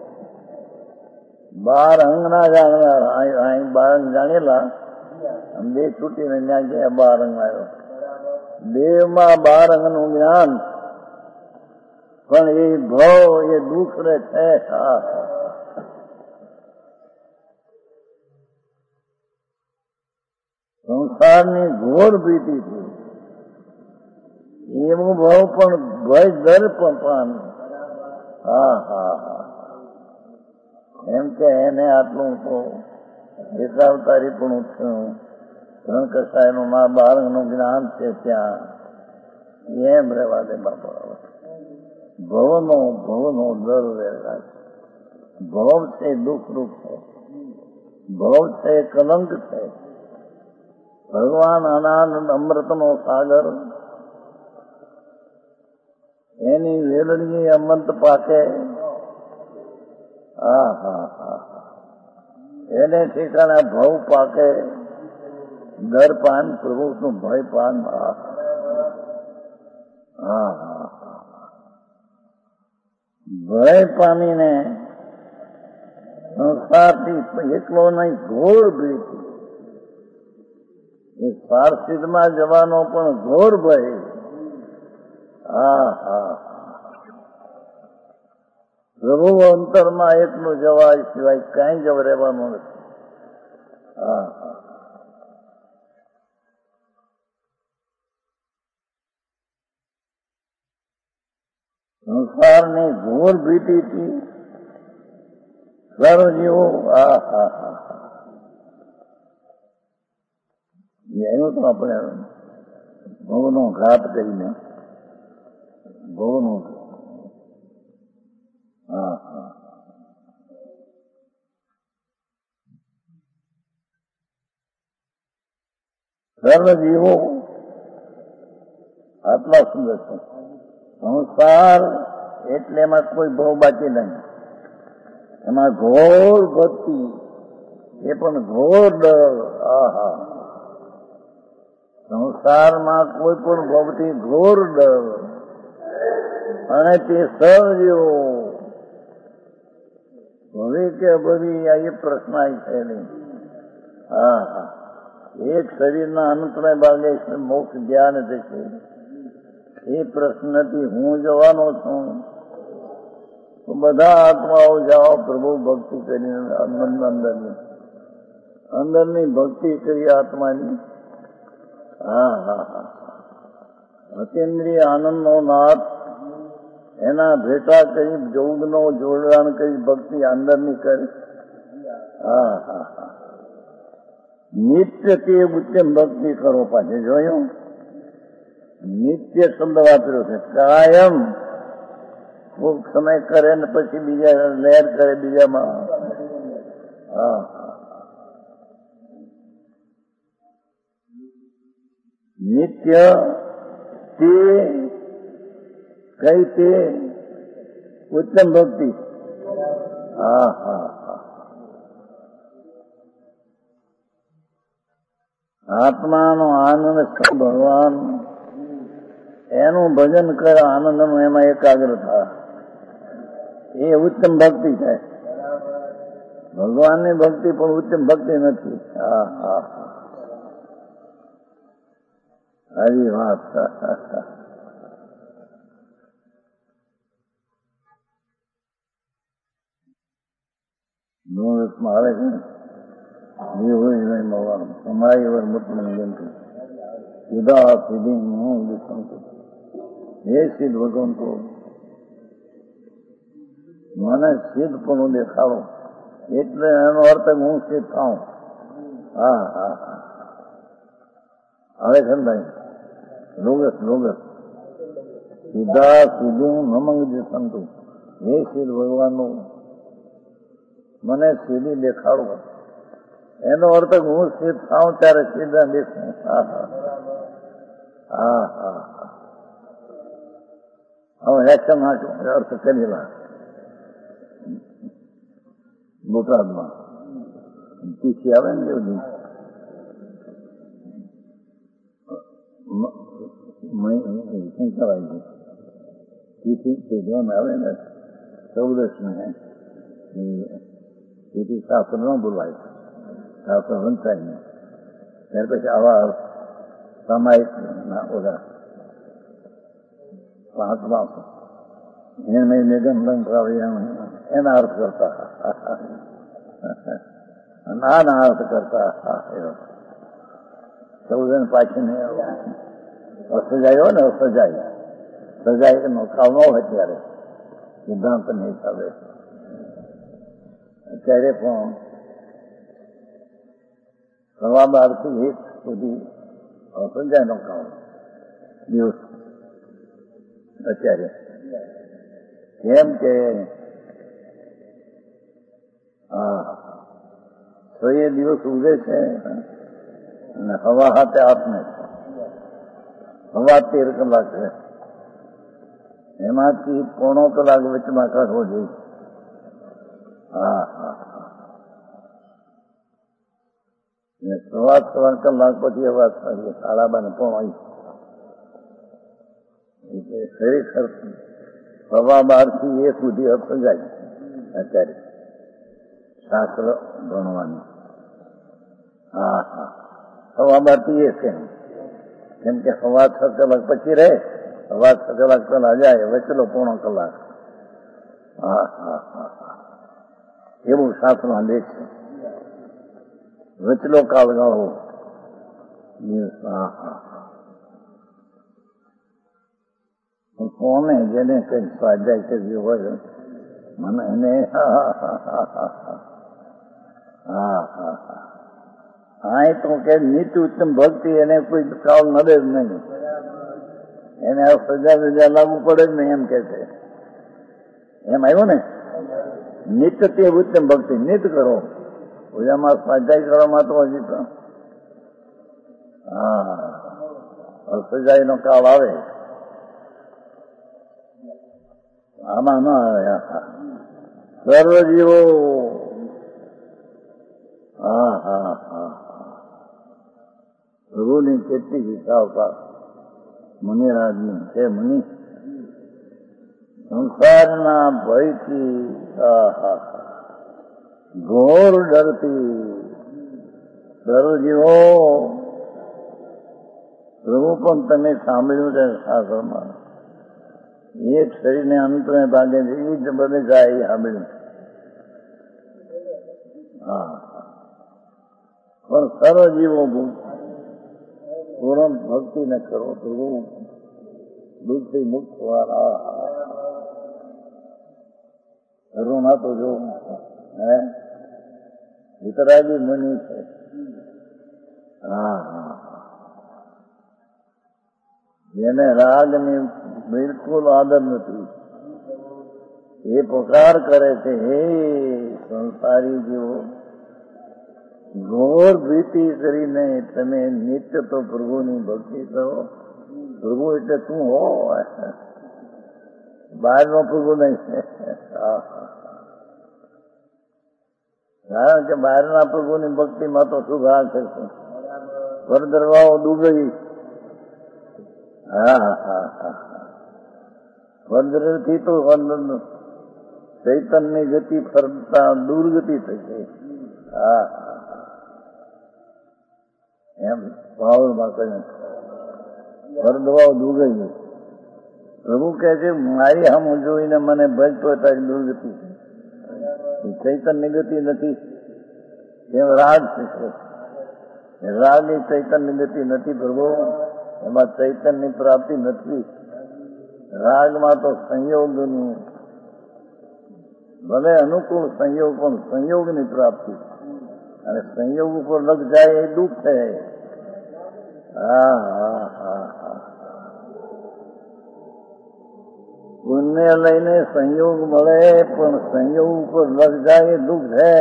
બાર અંગના જાણવાળા અહીં બાર અંગ જાણેલા, બે છૂટીને ત્યાં ગયા બાર અંગ આવ્યો. દેવમાં બાર અંગનું જ્ઞાન પણ એ ભાવ એ દુઃખ રે છે. સંસારની ઘોર ભીતિથી એવું ભાવ પણ ભય દર પણ. હા હા હા. એમ કે એને આટલું તો એકાવતારી પણ થયું, ત્રણ કસાયનું મા બાળકનું જ્ઞાન છે ત્યાં એમ રહેવા દે બાપા. ભવનો ભવનો દર રહેલા છે. ભવ છે દુઃખ રૂપ છે, ભવ છે કલંક છે. ભગવાન આનંદ અમૃતનો સાગર, એની વેલડી અમંત પાકે. હા હા હા. એને ઠેકાણે ભવ પાકે, દર પાન પ્રભુનું ભય પાન. હા હા હા. ભય પામીને સંસારથી એકલો નહીં ઘોર ભીત. એ પારસીદમાં જવાનો પણ ઘોર ભય. હા હા. પ્રભુ અંતરમાં એકલું જવાય સિવાય કઈ જ રહેવાનું નથી. હા હા. સંસારની ઘોર ભીતિથી સર્વજીવો. હા હા હા. એનું તો આપણે ભવનો ઘાત કરીને ભવનો. હા હા. સર્વજીવો આટલા સુંદર છે. સંસાર એટલે એમાં કોઈ ભવ બાકી નહીં. એમાં ઘોર ભક્તિ, એ પણ ઘોર ડર. આહા. સંસારમાં કોઈ પણ ભવથી ઘોર ડર, અને તે સર્વજીવો ભવે કે અભવી આ એ પ્રશ્ન છે નહીં. હા હા. એક શરીરના અંતને ભાગે મોક્ષ ધ્યાન થશે, એ પ્રશ્નથી હું જવાનો છું તો બધા આત્માઓ જાઓ પ્રભુ ભક્તિ કરીને અંદરની અંદરની ભક્તિ કરી આત્માની. હા હા હા અતિન્દ્રિય આનંદનો નાથ એના ભેટા કરી જોગનો જોડાણ કરી ભક્તિ અંદરની કરી. હા હા હા નિત્ય તે ઉત્તમ ભક્તિ કરો. પાછી જોયું નિત્ય શબ્દ વાપર્યો છે. કાયમ કોક સમય કરે ને પછી બીજા લહેર કરે બીજામાં. હા નિત્ય તે કઈ તે ઉત્તમ ભક્તિ. હા હા હા આત્માનો આનંદ ભગવાન એનું ભજન કરે આનંદનું એમાં એકાગ્ર થાય એ ઉત્તમ ભક્તિ છે. ભગવાનની ભક્તિ પણ ઉત્તમ ભક્તિ નથી. હા હા હરી વાત. નોરસમાં આવે છે તમારી વાર મુત્તમ જંતુ સીધા સીધી હું દિશંતુ. હે સિદ્ધ ભગવાન તો મને સિદ્ધ પણ દેખાડો એટલે એનો અર્થ હું સિદ્ધ થાઉં. હા હા હા આવે છે ને ભાઈ રોગસ રોગસ સીધા સીધું નમંગ દિશંતુ. હે સિદ્ધ ભગવાનનું મને સીધી દેખાડો એનો અર્થ હું સિદ્ધ થાઉં ત્યારે સીધા દેખું. હા હા હા હા હવે એક્શન નાખ્યો અર્થ કરેલા બોટાદમાં તીથી આવે ને એવું શું કહેવાય છે તીથી શોધવામાં આવે ને ચૌદશ ને તેથી શાસ્ત્ર ન બોલાય શાસ્ત્ર વંચાય નહીં. ત્યાર પછી આવા સામાયિક ના ઓલા પાંચ માસ એને મેઘન એના અર્થ કરતા નાના અર્થ કરતા ચૌદ પાછી ને સજાયો ને સજાય સજાય નો કાળ ન હોય ત્યારે સિદ્ધાંત ને હિસાબે અત્યારે પણ સવા બાર થી એક સુધી સંજાય નો કાળ દિવસ અત્યારે કેમ કે હા તો એ દિવસ ઉગે છે અને હવા હાથે આપને હવા તેર કલાક છે એમાંથી પોણો કલાક વચમાં કાઢવો જોઈએ. હા હા સવા સવા કલાક પછી અવાજ કરીએ સાડા બાર ને પોણો એટલે ખરેખર સવા બાર થી એ સુધી સમજાય અત્યારે શાસ્ત્ર ભણવાનું. હા હા સવા બાર થી એ છે કેમ કે સવા છ કલાક પછી રહે સવા છ કલાક પેલા જાય વચલો પોણો કલાક. હા હા હા એવું શાસ્ત્રમાં લેખ છે વચલો કાળ ગાળો. હા હા કોને જેને કઈ સ્વાધ્યાય કર્યું હોય મને એને હા હા હા એ તો કે નિત્ય ઉત્તમ ભક્તિ એને કોઈ કાળ નડે જ નહીં. એને સજા સજા લાગુ પડે જ નહીં એમ કે છે. એમ આવ્યું ને નિત્ય તે ઉત્તમ ભક્તિ નિત્ય કરો પૂજામાં સ્વાધ્યાય કરવામાં તો હજી તો હા સજાઈ નો કાળ આવે આમાં ના આવે. સર્વજીવો હા હા હા પ્રભુની કેટલી વિશાળતા મુનિરાજની છે. મુનિ સંસારના ભયથી ઘોર ડરથી સર્વજીવો પ્રભુ પણ તમે સાંભળ્યું છે શાસ્ત્રમાં, એક શરીરને અંતને ભાગે છે એ જ બધે જાય એ સાંભળ્યું. હા, પણ સર્વ જીવો પૂર્ણ ભક્તિ ને કરો પ્રભુ દુઃખથી મુક્ત થવાના. કરુણા તો જો હે વિતરાગી મુનિ છે. હા હા, જેને રાગની બિલકુલ આદર નથી એ પુકાર કરે છે, હે સંસારી જીવો, ઘોર ભીતિ કરીને તમે નિત્ય તો પ્રભુની ભક્તિ કરો. પ્રભુ એટલે તું હો, બહારનો પ્રભુ નહીં. કારણ કે બહારના પ્રભુની ભક્તિમાં તો શું ભાગ છે, પરદરવાઓ ડૂબી. હા હા હા, પરદરથી તો ચૈતનની ગતિ ફરતા દુર્ગતિ થશે. હા એમ ભાવમાં કહ્યું પરદવાઓ ડૂબી. પ્રભુ કહે છે મારી આમ જોઈને મને ભજતો તારી દુર્ગતિ છે, ચૈતન્ય ગતિ નથી. એમ રાગ છે, રાગ એ ચૈતન્ય ગતિ નથી પ્રભુ, એમાં ચૈતન્યની પ્રાપ્તિ નથી. રાગમાં તો સંયોગનું, ભલે અનુકૂળ સંયોગ પણ સંયોગની પ્રાપ્તિ, અને સંયોગ ઉપર લગ જાય એ દુઃખ છે. હા હા હા હા, પુણ્ય લઈને સંયોગ મળે પણ સંયોગ ઉપર લગ જાય એ દુઃખ છે.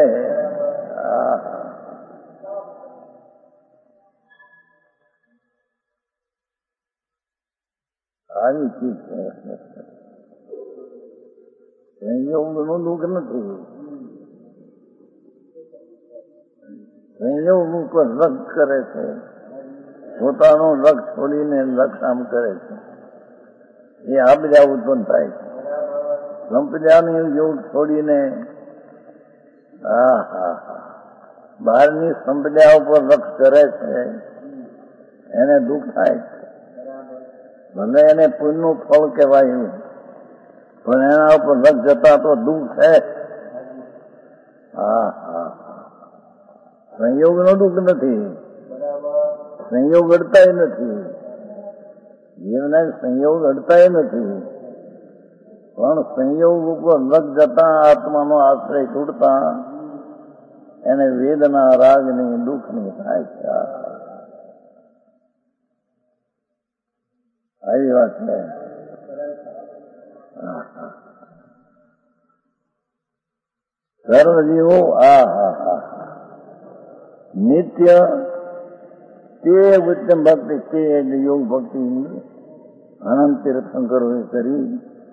આવી ચીજ છે. સંયોગનું દુઃખ નથી, સંયોગ ઉપર લગ કરે છે, પોતાનું લક્ષ છોડીને લક્ષ આમ કરે છે, એ આપજા ઉત્પન્ન થાય છે. સંપજાની યોગ છોડીને હા હા હા બહારની સંપજા ઉપર લક્ષ કરે છે, એને દુઃખ થાય છે. ભલે એને પુણ્યનું ફળ કહેવાય, પણ એના ઉપર લક્ષ જતા તો દુઃખ છે. હા હા, સંયોગ નો દુઃખ નથી, સંયોગ અડતાય નથી, જીવને સંયોગ અડતાય નથી, પણ સંયોગ ઉપર લગ જતા આત્માનો આશ્રય છૂટતા એને વેદના રાગની દુઃખની થાય છે. આવી વાત છે. સર્વજીવો આ હા હા નિત્ય તે ઉત્તમ ભક્તિ તે યોગ ભક્તિ અનંત તીર્થંકરો કરી.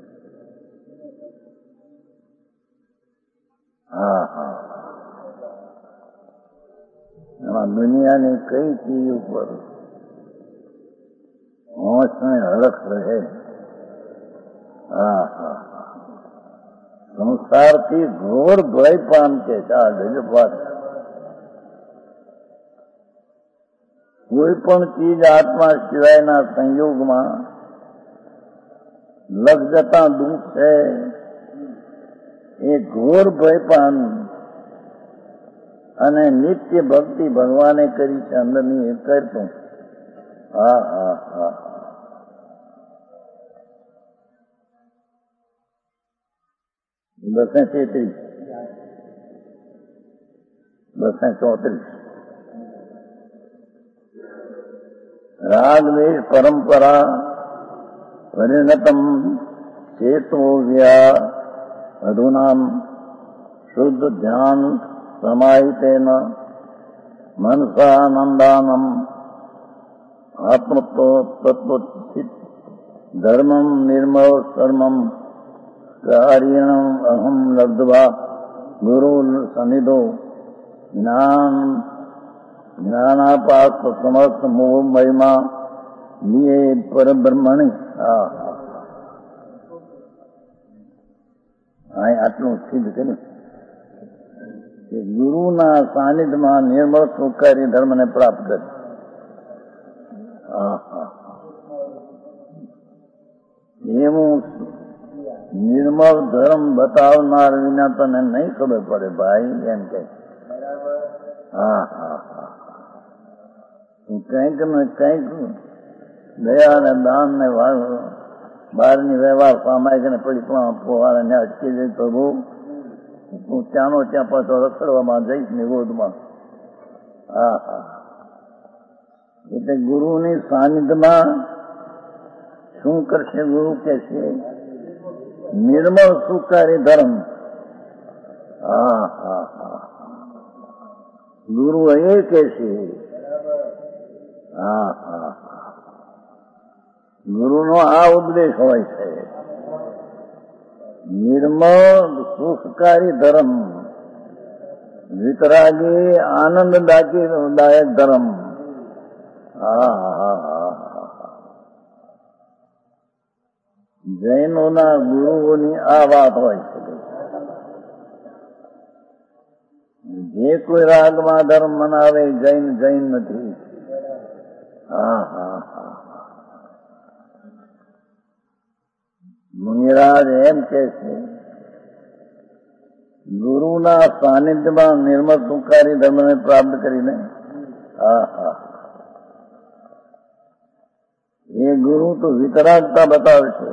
હા હા, એમાં દુનિયાની કઈ ચીજ ઉપર હોશ ને હરખ રહે. હા હા, સંસારથી ઘોર ભય પામશે. આ ગજબ વાત. કોઈ પણ ચીજ આત્મા સિવાયના સંયોગમાં લગ જતા દુઃખ છે, એ ઘોર ભય પામ અને નિત્ય ભક્તિ ભગવાને કરી છે અંદરની એ કરતો. હા હા હા, બસો તેત્રીસ બસો ચોત્રીસ રાગદ્વેષ પરંપરા પરિણતમ ચેતો વ્યા અધુનામ શુદ્ધ ધ્યાન સમાહિતેન મનસાનંદાનમ આત્મત્વ તત્વચિત ધર્મમ નિર્મળ કર્મમ કાર્યણમ અહમ લબ્ધવા ગુરુ સનિધો જ્ઞાન જ્ઞાનાપાસ સમર્થ મોહ મહિમા લીએ પરબ્રહ્મણી. હા હા, આટલું સિદ્ધ કર્યું કે ગુરુના સાનિધ્યમાં નિર્મળ સુખારી ધર્મને પ્રાપ્ત કરે. હા હા, એવું નિર્મળ ધર્મ બતાવનાર વિના તને નહીં ખબર પડે ભાઈ, એમ કે. હા હા હા કંઈક ને કંઈક દયા ને દાન ને બહારની વ્યવહાર સામાયિક ને પડી પણ ફોવાને અટકી જાય પ્રભુ, હું ત્યાંનો ત્યાં પાછો રખડવામાં જઈશ નિરોધમાં. હા હા એટલે ગુરુની સાનિધ્યમાં શું કરશે? ગુરુ કે છે નિર્મળ સુખારી ધર્મ. હા હા હા ગુરુ એ કે છે. હા હા ગુરુનો આ ઉપદેશ હોય છે, નિર્મળ સુખકારી ધર્મ, વિતરાગી આનંદદાયક ધર્મ. હા હા હા જૈનોના ગુરુઓની આ વાત હોય છે. જે કોઈ રાગમાં ધર્મ મનાવે જૈન જૈન નથી. હા હા હા મુનિરાજ એમ કે છે ગુરુના સાનિધ્યમાં નિર્મળ સુખારી ધર્મને પ્રાપ્ત કરીને હા હા એ ગુરુ તો વિતરાગતા બતાવે છે.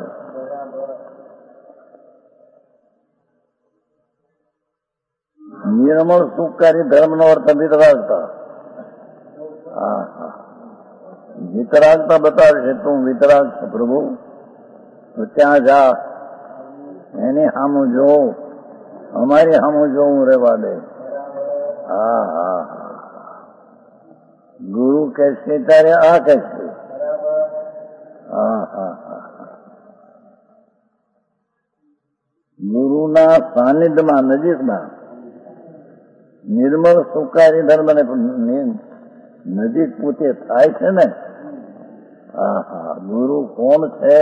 નિર્મળ સુખકારી ધર્મનો અર્થ વિતરાગતા. હા હા વિતરાગતા બતાવે છે. તું વિતરાગ છે પ્રભુ, તો ત્યાં જા, એની સામું જોઉં, અમારી સામું જોવું રહેવા દે. હા હા ગુરુ કે છે ત્યારે આ કે છે. હા હા હા ગુરુના સાનિધ્યમાં નજીકમાં નિર્મળ સુખારી ધર્મ ને નજીક પૂછે થાય છે ને. હા હા ગુરુ કોણ છે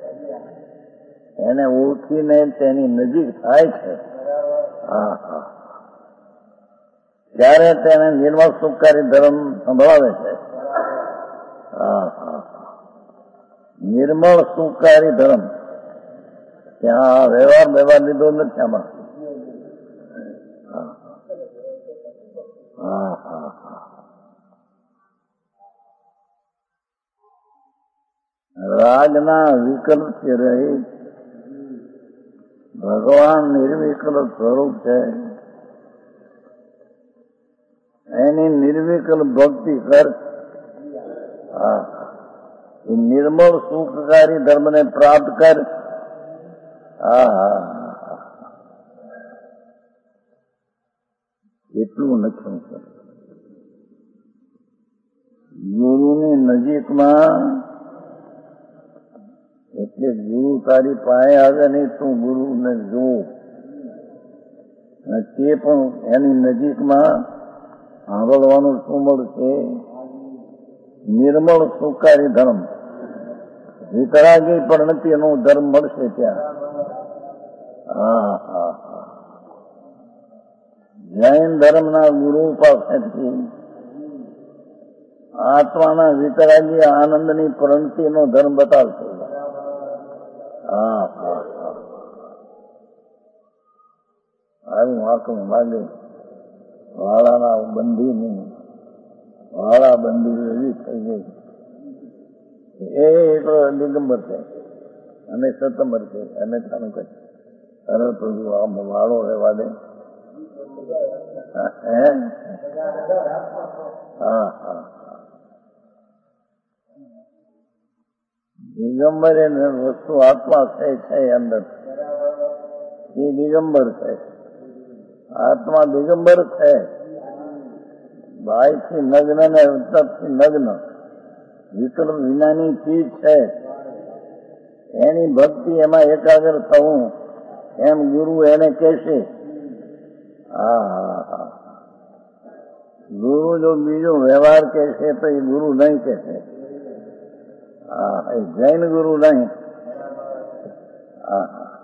એને ઓળખીને તેની નજીક થાય છે. હા હા ત્યારે તેને નિર્મળ સુખકારી ધર્મ સંભળાવે છે. હા હા નિર્મળ સુખકારી ધર્મ. ત્યાં વ્યવહાર વ્યવહાર લીધો નથી આમાં. હા હા હા રાગના વિકલ્પથી રહી ભગવાન નિર્વિકલ્પ સ્વરૂપ છે. એની નિર્વિકલ્પ ભક્તિ કર. હા નિર્મળ સુખકારી ધર્મને પ્રાપ્ત કર. હા હા એટલું લખ્યું છે. ગુરુની નજીકમાં એટલે ગુરુ તારી પાસે આવે નહીં, તું ગુરુને જોઉં તે પણ એની નજીકમાં સાંભળવાનું શું મળશે? નિર્મળ સુખારી ધર્મ, વિતરાગી પણ નથી એનો ધર્મ મળશે ત્યાં. હા હા હા જૈન ધર્મના ગુરુ પાસેથી આત્માના વિતરાગી આનંદની પ્રણતિનો ધર્મ બતાવશે. હા હા હા આવું આંખું લાગે વાળાના બંધીની વાળા બંધી એવી થઈ ગઈ. એ એટલો દિગંબર છે અને સતંબર છે અને તાનું કહે અરે પ્રભુ આમ વાળો રહેવા દે. હા હા દિગંબર એ વસ્તુ આત્મા છે છે અંદર એ દિગંબર છે. આત્મા દિગંબર છે. બાહ્યથી નગ્ન ને અંતરથી નગ્ન વિકલ્પ વિનાની ચીજ છે. એની ભક્તિ એમાં એકાગ્ર થવું એમ ગુરુ એને કહેશે. હા હા હા ગુરુ જો બીજો વ્યવહાર કહેશે તો એ ગુરુ નહીં કહેશે. હા એ જૈન ગુરુ નહીં. હા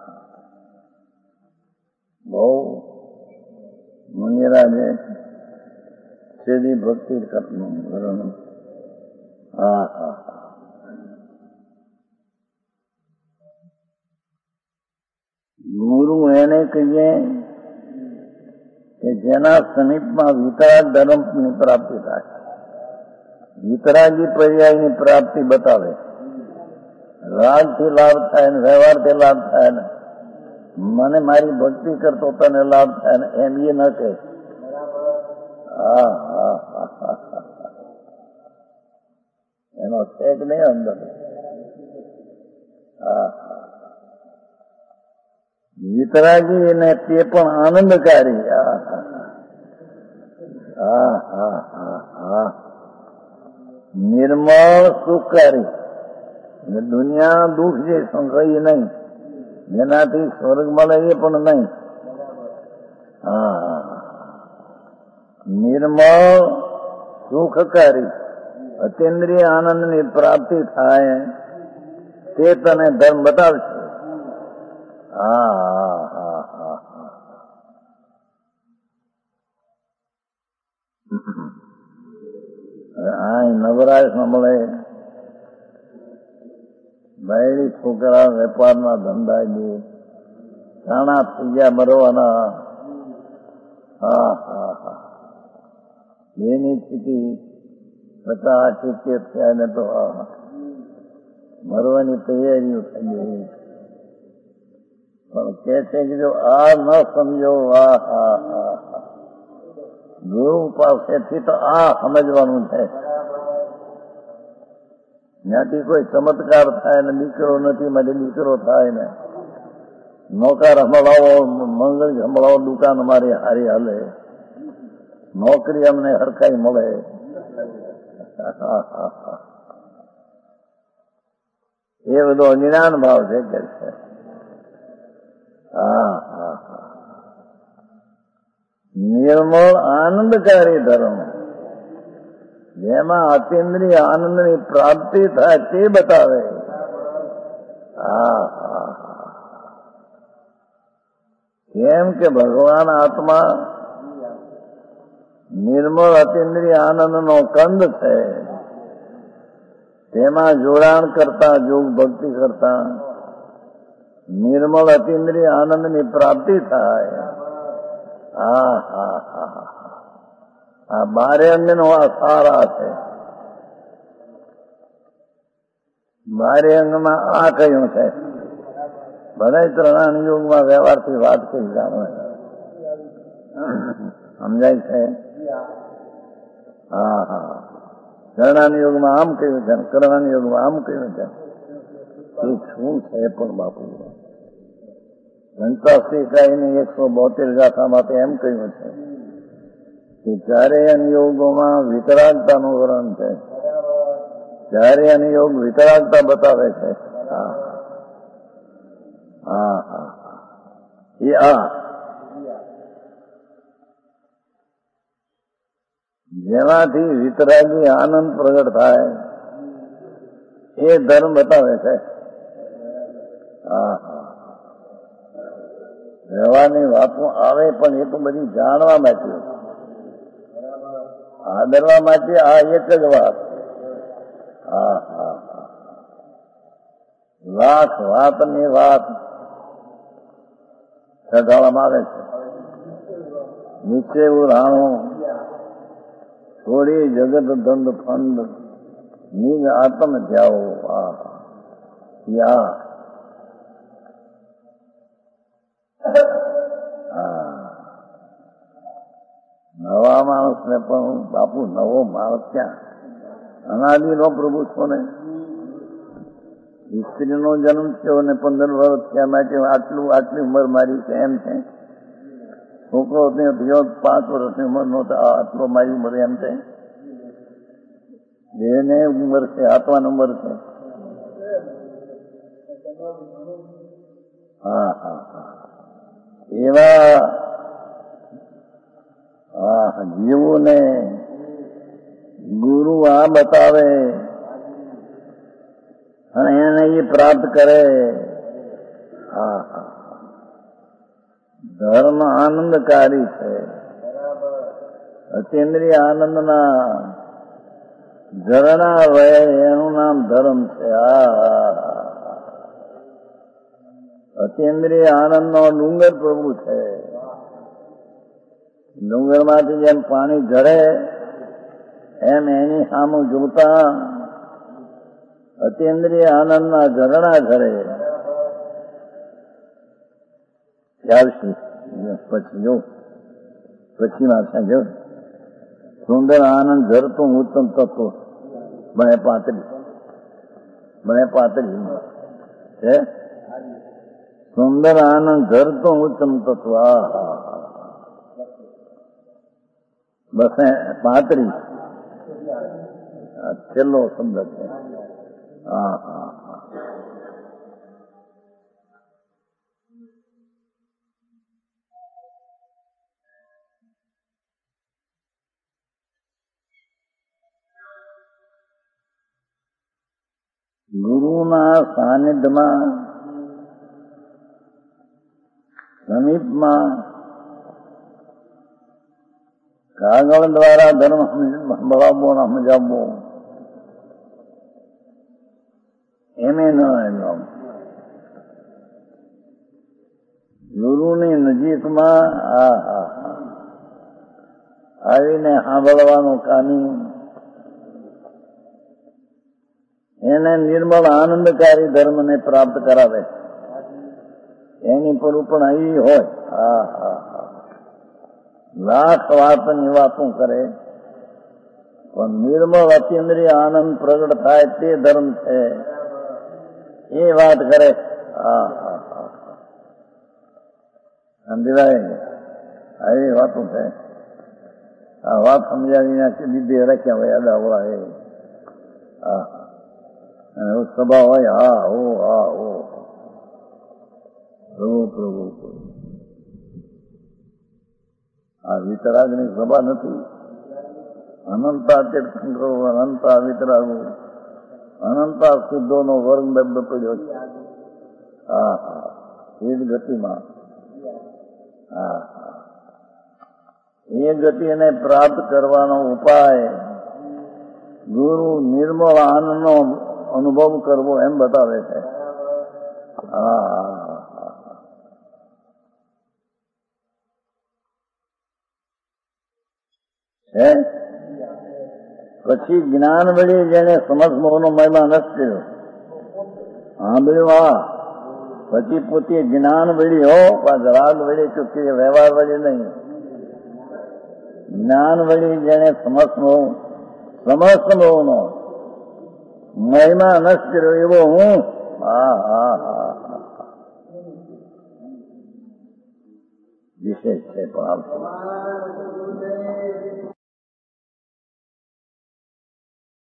બહુ મુનિરાજે સીધી ભક્તિ કરવાનું. હા હા ગુરુ એને કહીએ કે જેના સમીપમાં વિતરાગ ધર્મની પ્રાપ્તિ થાય. વિતરાગી પર્યાયની પ્રાપ્તિ બતાવે. રાગથી લાભ થાય ને વ્યવહારથી લાભ થાય ને મને મારી ભક્તિ કરતો તને લાભ થાય ને એમ એ ન કહે. હા હા હા એનો છે જ નહીં અંદર. હા વિતરાગી ને તે પણ આનંદકારી. હા હા હા હા હા નિર્મળ સુખકારી. દુનિયા દુઃખ છે સંગ્રહી નહીં, જેનાથી સ્વર્ગ મળે એ પણ નહીં. હા નિર્મળ સુખકારી અતિન્દ્રિય આનંદની પ્રાપ્તિ થાય તે તને ધર્મ બતાવશે. હા હા હા હા આ નવરાશ મળે. બહેરી છોકરા વેપારના ધંધા જે ઘણા થઈ ગયા મરવાના. હા હા હા બેની સ્થિતિ પચાસ સિત્તેર થયા ને તો મરવાની તૈયારીઓ થઈ ગઈ. પણ કે છે કે જો આ ન સમજો, આ હા હા હા ગુરુ પાસેથી તો આ સમજવાનું છે. ત્યાંથી કોઈ ચમત્કાર થાય ને દીકરો નથી માટે દીકરો થાય ને નોકર સંભળાવો, મંગળ સંભળાવો, દુકાન મારી હારી હાલે, નોકરી અમને હરખાઈ મળે. એ બધો જ્ઞાન ભાવ છે કે છે. હા હા હા નિર્મળ આનંદકારી ધર્મ જેમાં અતિન્દ્રિય આનંદની પ્રાપ્તિ થાય તે બતાવે. હા હા કેમ કે ભગવાન આત્મા નિર્મળ અતિન્દ્રિય આનંદનો કંદ છે. તેમાં જોડાણ કરતા યોગ ભક્તિ કરતા નિર્મળ અતિન્દ્રિય આનંદની પ્રાપ્તિ થાય. હા હા હા આ બારે અંગનો આ સારા છે. બારે અંગમાં આ કયું છે? બધા ત્રણ યુગમાં વ્યવહારથી વાત કરી જાણો સમજાય છે. હા હા કરણાની યુગમાં આમ કહ્યું છે, કરણાની યુગમાં આમ કહ્યું છે. એ શું છે પણ બાપુ પંચાસી કાયની એકસો બોતેર ગાથામાં એમ કહ્યું છે કે ચારે અનુયોગોમાં વિતરાગતાનું વર્ણન છે. ચારે અનુયોગ વિતરાગતા બતાવે છે. હા હા હા એ આ જેનાથી વિતરાગી આનંદ પ્રગટ થાય એ ધર્મ બતાવે છે. હા હા વ્યવહારની વાતો આવે પણ એ તો બધી જાણવા માટે, આદરવા માટે આ એક જ વાત. હા હા હા લાખ વાતની વાત સગાળવામાં આવે છે. નીચે રાણું થોડી જગત ધંધ ફંદ નિજ આત્મ જાઓ. આ યા નવા માણસને પણ બાપુ નવો માણસ ક્યાં? અનાદિ નો પ્રભુ છો ને સ્ત્રીનો જન્મ થયો ને પંદર વર્ષ થયા માટે આટલું આટલી ઉંમર મારી છે એમ છે. છોકરો થયો પાંચ વર્ષની ઉંમર નો આટલો મારી ઉંમર એમ છે. બેને ઉંમર છે, આત્માની ઉંમર છે. હા હા હા એવા હા જીવોને ગુરુ આ બતાવે અને એને એ પ્રાપ્ત કરે. હા હા ધર્મ આનંદકારી છે. અતિન્દ્રિય આનંદના ઝરણા વહે એનું નામ ધર્મ છે. આ અતિન્દ્રિય આનંદનો ડુંગર પ્રભુ છે. ડુંગરમાંથી જેમ પાણી ઝરે એમ એની સામું જોતા અતિન્દ્રિય આનંદના ઝરણા ઝરે. ત્યારથી પછી જો પછી માં જો સુંદર આનંદ ઝરતું ઉત્તમ તત્વ બને પાતળી બને પાતળી છે. સુંદર આનંદ ઝરતું ઉત્તમ તત્વ બસ પાતળી છેલ્લો શબ્દ છે. હા હા હા ગુરુના સાનિધ્યમાં સમીપમાં કાગળ દ્વારા ધર્મ સંભળાવવો ને સમજાવવો એમે ન એમ ગુરુની નજીકમાં આ હા હા આવીને સાંભળવાનું કામી એને નિર્મળ આનંદકારી ધર્મને પ્રાપ્ત કરાવે. એની પર પણ અહીં હોય. હા હા હા લાખ વાતની વાતો કરે પણ નિર્મળ અતિન્દ્રિય આનંદ પ્રગટ થાય તે ધર્મ છે એ વાત કરે. હા હા હા સમજાય આવી વાતો છે. આ વાત સમજાવીને લીધે રાખ્યા હોય આડાવડા એ. હા સભા હોય. હા હો હા હો પ્રભુ પ્રભુ પ્રભુ. આ વિતરાગની સભા નથી. અનંતા તીર્થંકરો અનંતા વિતરાગો અનંતા શુદ્ધોનો વર્ગ દબ્બ પડ્યો છે. હા હા એ જ ગતિમાં. હા હા એ ગતિને પ્રાપ્ત કરવાનો ઉપાય ગુરુ નિર્મળ આનંદનો અનુભવ કરવો એમ બતાવે છે. હા હા હે પછી જ્ઞાન વળી જેને સમસ્ત મોહનો મહિમા નથી કર્યો. હા બોલ્યું હા પછી પોતે જ્ઞાન વળી હો રાગ વળી ચૂકી વ્યવહાર વળી નહીં. જ્ઞાન વળી જેને સમસ્ત મોહ સમસ્ત મોહનો મહિમા નષ્ટ કર્યો એવો હું. હા હા હા વિશેષ છે પણ